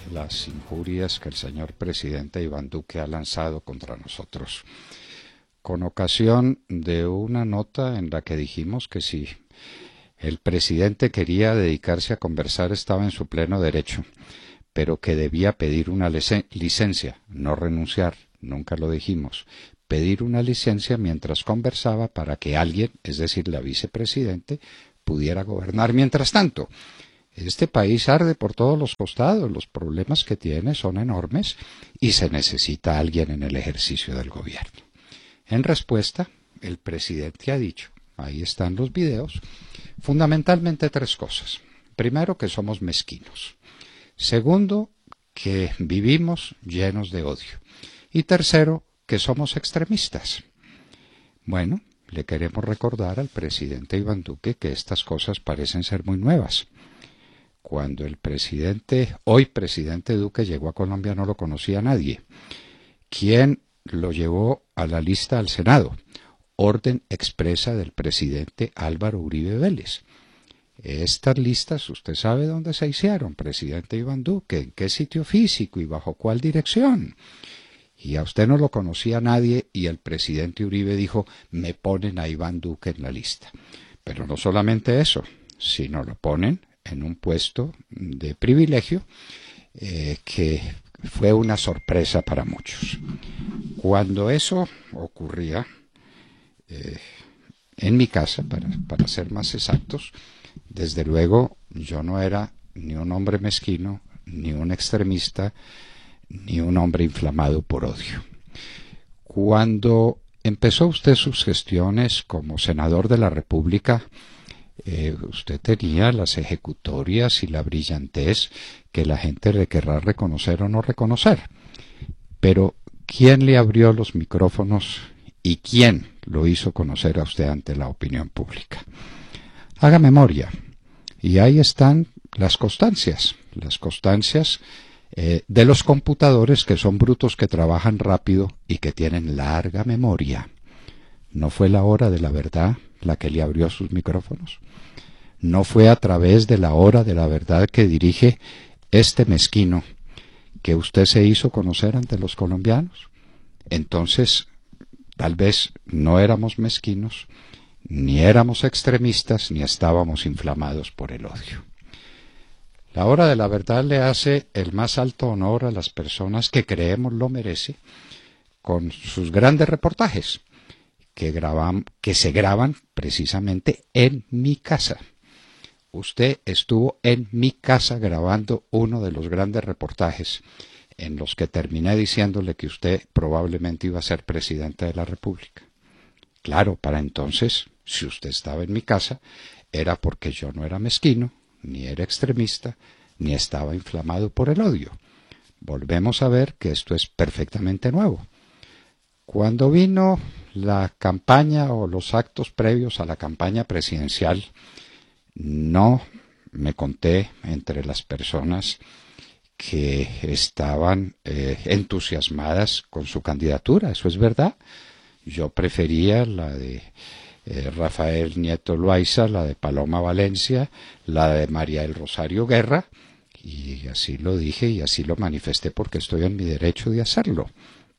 las injurias que el señor presidente Iván Duque ha lanzado contra nosotros, con ocasión de una nota en la que dijimos que si el presidente quería dedicarse a conversar estaba en su pleno derecho, pero que debía pedir una licencia, no renunciar, nunca lo dijimos, pedir una licencia mientras conversaba para que alguien, es decir, la vicepresidente, pudiera gobernar mientras tanto. Este país arde por todos los costados, los problemas que tiene son enormes y se necesita alguien en el ejercicio del gobierno. En respuesta, el presidente ha dicho, ahí están los videos, fundamentalmente tres cosas. Primero, que somos mezquinos. Segundo, que vivimos llenos de odio. Y tercero, que somos extremistas. Bueno, le queremos recordar al presidente Iván Duque que estas cosas parecen ser muy nuevas. Cuando el hoy presidente Duque llegó a Colombia no lo conocía nadie. ¿Quién lo llevó a la lista al Senado? Orden expresa del presidente Álvaro Uribe Vélez. Estas listas, usted sabe dónde se hicieron, presidente Iván Duque, en qué sitio físico y bajo cuál dirección. Y a usted no lo conocía nadie y el presidente Uribe dijo, me ponen a Iván Duque en la lista. Pero no solamente eso, sino lo ponen en un puesto de privilegio que fue una sorpresa para muchos. Cuando eso ocurría, en mi casa, para ser más exactos, desde luego yo no era ni un hombre mezquino, ni un extremista, ni un hombre inflamado por odio. Cuando empezó usted sus gestiones como senador de la República, usted tenía las ejecutorias y la brillantez que la gente le querrá reconocer o no reconocer. Pero, ¿quién le abrió los micrófonos y quién lo hizo conocer a usted ante la opinión pública? Haga memoria. Y ahí están las constancias de los computadores que son brutos, que trabajan rápido y que tienen larga memoria. ¿No fue la hora de la verdad la que le abrió sus micrófonos? ¿No fue a través de la hora de la verdad que dirige este mezquino que usted se hizo conocer ante los colombianos? Entonces, tal vez no éramos mezquinos, ni éramos extremistas, ni estábamos inflamados por el odio. La hora de la verdad le hace el más alto honor a las personas que creemos lo merece con sus grandes reportajes que se graban precisamente en mi casa. Usted estuvo en mi casa grabando uno de los grandes reportajes en los que terminé diciéndole que usted probablemente iba a ser presidente de la República. Claro, para entonces, si usted estaba en mi casa, era porque yo no era mezquino, ni era extremista, ni estaba inflamado por el odio. Volvemos a ver que esto es perfectamente nuevo. Cuando vino la campaña o los actos previos a la campaña presidencial, no me conté entre las personas que estaban entusiasmadas con su candidatura, eso es verdad. Yo prefería la de Rafael Nieto Loaiza, la de Paloma Valencia, la de María del Rosario Guerra, y así lo dije y así lo manifesté porque estoy en mi derecho de hacerlo.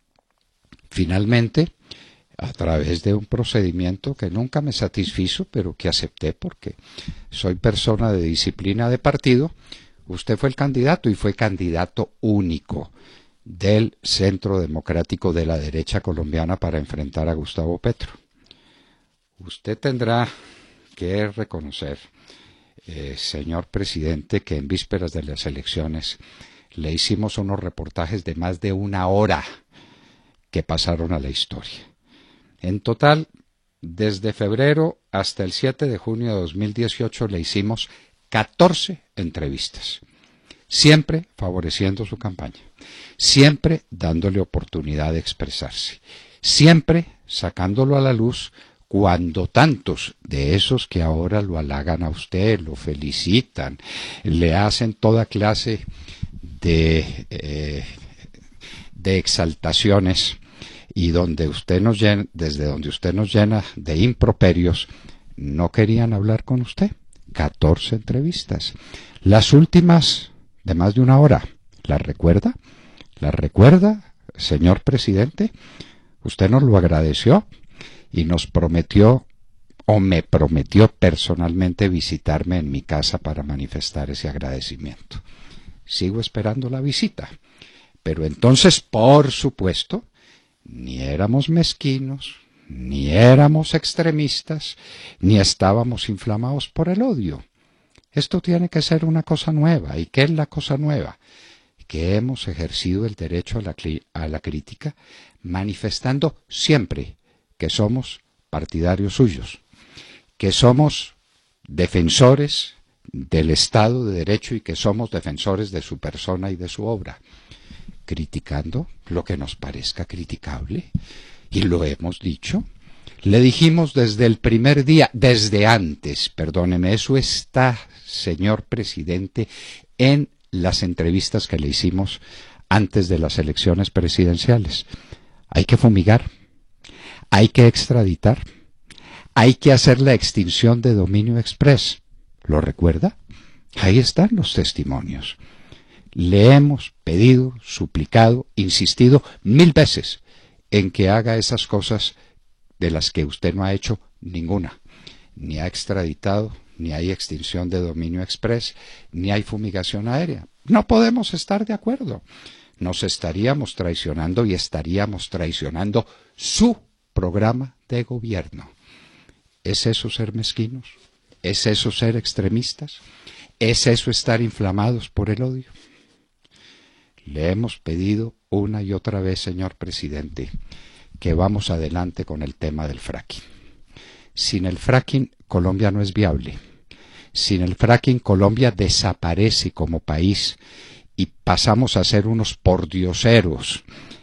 Finalmente, a través de un procedimiento que nunca me satisfizo, pero que acepté porque soy persona de disciplina de partido, usted fue el candidato y fue candidato único del Centro Democrático de la derecha colombiana para enfrentar a Gustavo Petro. Usted tendrá que reconocer, señor presidente, que en vísperas de las elecciones le hicimos unos reportajes de más de una hora que pasaron a la historia. En total, desde febrero hasta el 7 de junio de 2018 le hicimos 14 entrevistas, siempre favoreciendo su campaña, siempre dándole oportunidad de expresarse, siempre sacándolo a la luz cuando tantos de esos que ahora lo halagan a usted, lo felicitan, le hacen toda clase de exaltaciones y donde usted nos llena, desde donde usted nos llena de improperios, no querían hablar con usted. 14 entrevistas. Las últimas de más de una hora ¿La recuerda? ¿La recuerda, señor presidente? Usted nos lo agradeció y nos prometió, o me prometió personalmente, visitarme en mi casa para manifestar ese agradecimiento. Sigo esperando la visita. Pero entonces, por supuesto, ni éramos mezquinos, ni éramos extremistas, ni estábamos inflamados por el odio. Esto tiene que ser una cosa nueva. ¿Y qué es la cosa nueva? Que hemos ejercido el derecho a la crítica, manifestando siempre que somos partidarios suyos, que somos defensores del Estado de Derecho y que somos defensores de su persona y de su obra, criticando lo que nos parezca criticable, y lo hemos dicho. Le dijimos desde el primer día, desde antes, perdóneme, eso está, señor presidente, en las entrevistas que le hicimos antes de las elecciones presidenciales. Hay que fumigar, hay que extraditar, hay que hacer la extinción de dominio express. ¿Lo recuerda? Ahí están los testimonios. Le hemos pedido, suplicado, insistido 1000 veces en que haga esas cosas de las que usted no ha hecho ninguna. Ni ha extraditado, ni hay extinción de dominio express, ni hay fumigación aérea. No podemos estar de acuerdo. Nos estaríamos traicionando y estaríamos traicionando su programa de gobierno. ¿Es eso ser mezquinos? ¿Es eso ser extremistas? ¿Es eso estar inflamados por el odio? Le hemos pedido una y otra vez, señor presidente, que vamos adelante con el tema del fracking. Sin el fracking, Colombia no es viable. Sin el fracking, Colombia desaparece como país y pasamos a ser unos pordioseros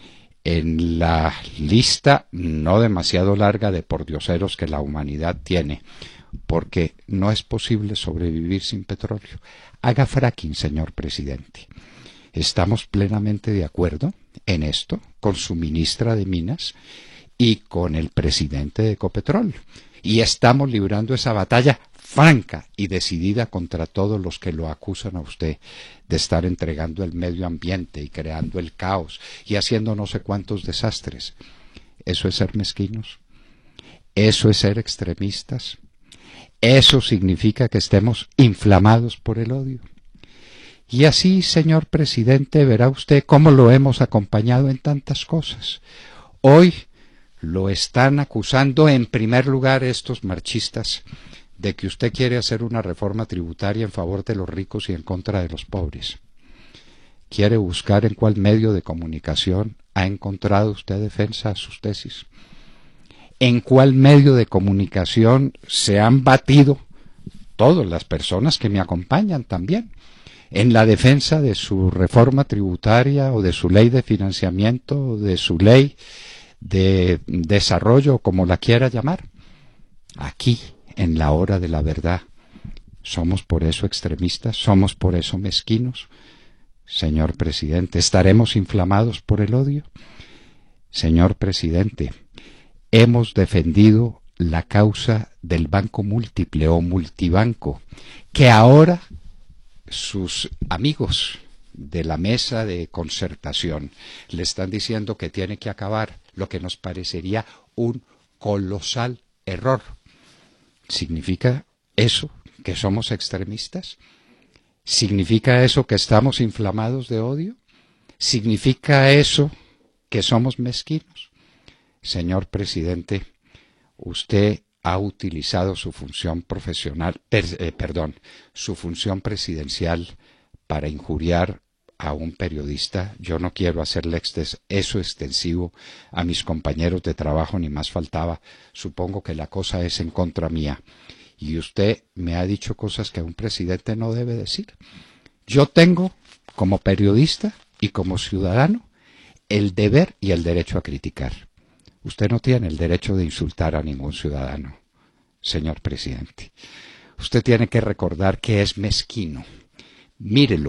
en la lista no demasiado larga de pordioseros que la humanidad tiene, porque no es posible sobrevivir sin petróleo. Haga fracking, señor presidente. Estamos plenamente de acuerdo en esto con su ministra de Minas y con el presidente de Ecopetrol. Y estamos librando esa batalla franca y decidida contra todos los que lo acusan a usted de estar entregando el medio ambiente y creando el caos y haciendo no sé cuántos desastres. ¿Eso es ser mezquinos? ¿Eso es ser extremistas? ¿Eso significa que estemos inflamados por el odio? Y así, señor presidente, verá usted cómo lo hemos acompañado en tantas cosas. Hoy lo están acusando en primer lugar estos marchistas de que usted quiere hacer una reforma tributaria en favor de los ricos y en contra de los pobres. ¿Quiere buscar en cuál medio de comunicación ha encontrado usted defensa a sus tesis? ¿En cuál medio de comunicación se han batido todas las personas que me acompañan también en la defensa de su reforma tributaria o de su ley de financiamiento o de su ley de desarrollo, como la quiera llamar? Aquí, en la hora de la verdad, ¿somos por eso extremistas? ¿Somos por eso mezquinos? Señor presidente, ¿estaremos inflamados por el odio? Señor presidente, hemos defendido la causa del banco múltiple o multibanco, que ahora sus amigos de la mesa de concertación le están diciendo que tiene que acabar, lo que nos parecería un colosal error. ¿Significa eso que somos extremistas? ¿Significa eso que estamos inflamados de odio? ¿Significa eso que somos mezquinos? Señor presidente, usted ha utilizado su función profesional, su función presidencial para injuriar a un periodista. Yo no quiero hacerle eso extensivo a mis compañeros de trabajo, ni más faltaba. Supongo que la cosa es en contra mía. Y usted me ha dicho cosas que un presidente no debe decir. Yo tengo, como periodista y como ciudadano, el deber y el derecho a criticar. Usted no tiene el derecho de insultar a ningún ciudadano, señor presidente. Usted tiene que recordar que es mezquino. Mírenlo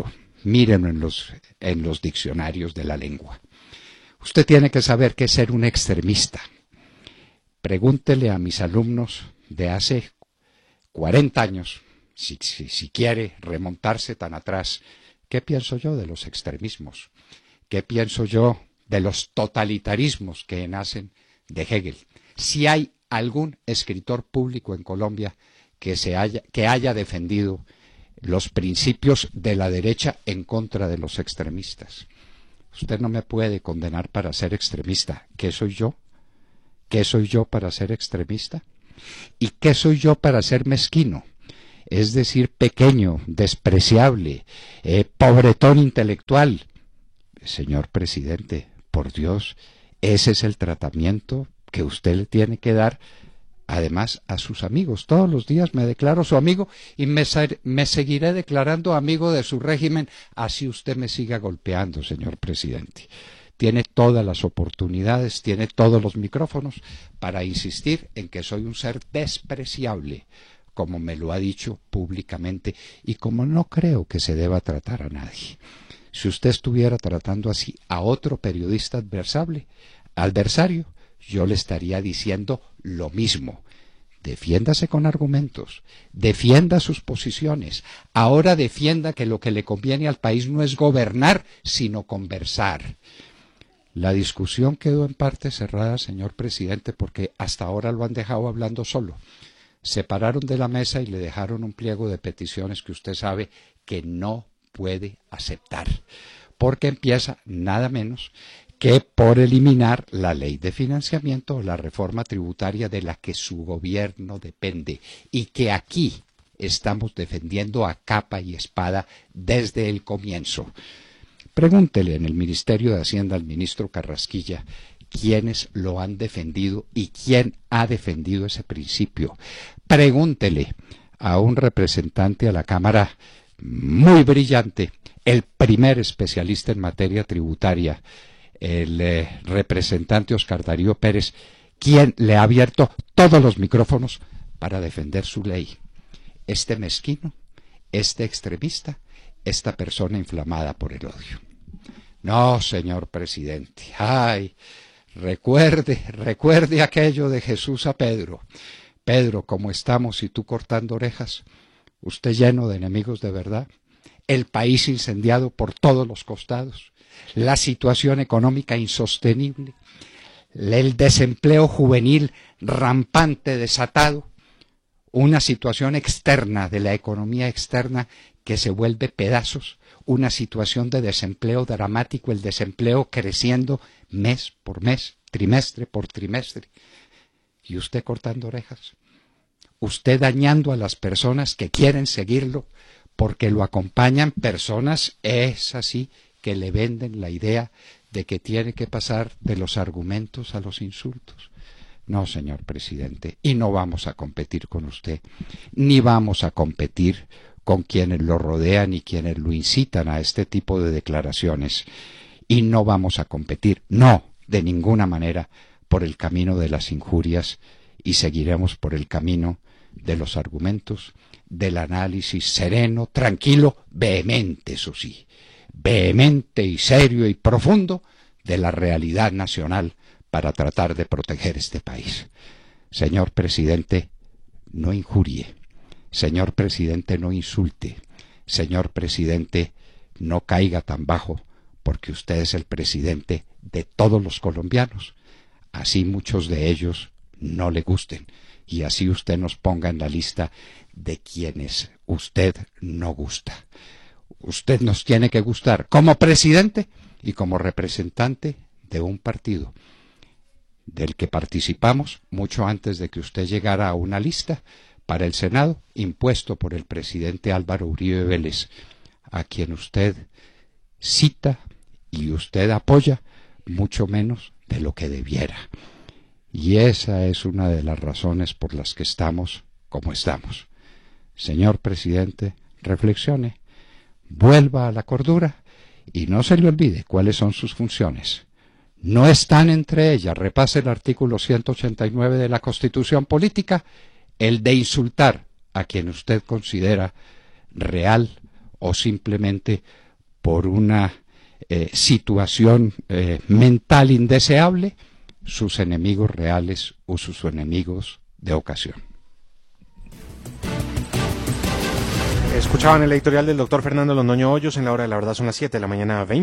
en los diccionarios de la lengua. Usted tiene que saber qué es ser un extremista. Pregúntele a mis alumnos de hace 40 años, si quiere remontarse tan atrás, ¿Qué pienso yo de los extremismos? ¿Qué pienso yo de los totalitarismos que nacen de Hegel? Si hay algún escritor público en Colombia que haya defendido los principios de la derecha en contra de los extremistas. Usted no me puede condenar para ser extremista. ¿Qué soy yo? ¿Qué soy yo para ser extremista? ¿Y qué soy yo para ser mezquino? Es decir, pequeño, despreciable, pobretón intelectual. Señor presidente, por Dios, ese es el tratamiento que usted le tiene que dar, además, a sus amigos. Todos los días me declaro su amigo y me seguiré declarando amigo de su régimen, así usted me siga golpeando, señor presidente. Tiene todas las oportunidades, tiene todos los micrófonos para insistir en que soy un ser despreciable, como me lo ha dicho públicamente y como no creo que se deba tratar a nadie. Si usted estuviera tratando así a otro periodista adversario, yo le estaría diciendo lo mismo. Defiéndase con argumentos, defienda sus posiciones. Ahora defienda que lo que le conviene al país no es gobernar, sino conversar. La discusión quedó en parte cerrada, señor presidente, porque hasta ahora lo han dejado hablando solo. Se pararon de la mesa y le dejaron un pliego de peticiones que usted sabe que no puede aceptar, porque empieza nada menos que por eliminar la ley de financiamiento o la reforma tributaria de la que su gobierno depende y que aquí estamos defendiendo a capa y espada desde el comienzo. Pregúntele en el Ministerio de Hacienda al ministro Carrasquilla quiénes lo han defendido y quién ha defendido ese principio. Pregúntele a un representante a la Cámara muy brillante, el primer especialista en materia tributaria, el representante Oscar Darío Pérez, quien le ha abierto todos los micrófonos para defender su ley. Este mezquino, este extremista, esta persona inflamada por el odio. No, señor presidente, ay, recuerde aquello de Jesús a Pedro. Pedro, ¿cómo estamos? Y tú cortando orejas, usted lleno de enemigos de verdad, el país incendiado por todos los costados, la situación económica insostenible, el desempleo juvenil rampante, desatado, una situación externa de la economía externa que se vuelve pedazos, una situación de desempleo dramático, el desempleo creciendo mes por mes, trimestre por trimestre, y usted cortando orejas, usted dañando a las personas que quieren seguirlo, porque lo acompañan personas, es así, que le venden la idea de que tiene que pasar de los argumentos a los insultos. No, señor presidente, y no vamos a competir con usted, ni vamos a competir con quienes lo rodean y quienes lo incitan a este tipo de declaraciones. Y no vamos a competir, no, de ninguna manera, por el camino de las injurias, y seguiremos por el camino de los argumentos, del análisis sereno, tranquilo, vehemente, eso sí, vehemente y serio y profundo de la realidad nacional para tratar de proteger este país. Señor presidente, no injurie. Señor presidente, no insulte. Señor presidente, no caiga tan bajo, porque usted es el presidente de todos los colombianos. Así muchos de ellos no le gusten, y así usted nos ponga en la lista de quienes usted no gusta. Usted nos tiene que gustar como presidente y como representante de un partido del que participamos mucho antes de que usted llegara a una lista para el Senado impuesto por el presidente Álvaro Uribe Vélez, a quien usted cita y usted apoya mucho menos de lo que debiera. Y esa es una de las razones por las que estamos como estamos. Señor presidente, reflexione, vuelva a la cordura y no se le olvide cuáles son sus funciones. No están entre ellas, repase el artículo 189 de la Constitución Política, el de insultar a quien usted considera real o simplemente por una situación mental indeseable, sus enemigos reales o sus enemigos de ocasión. Escuchaban el editorial del doctor Fernando Londoño Hoyos. En la hora de la verdad son las 7 de la mañana, 20.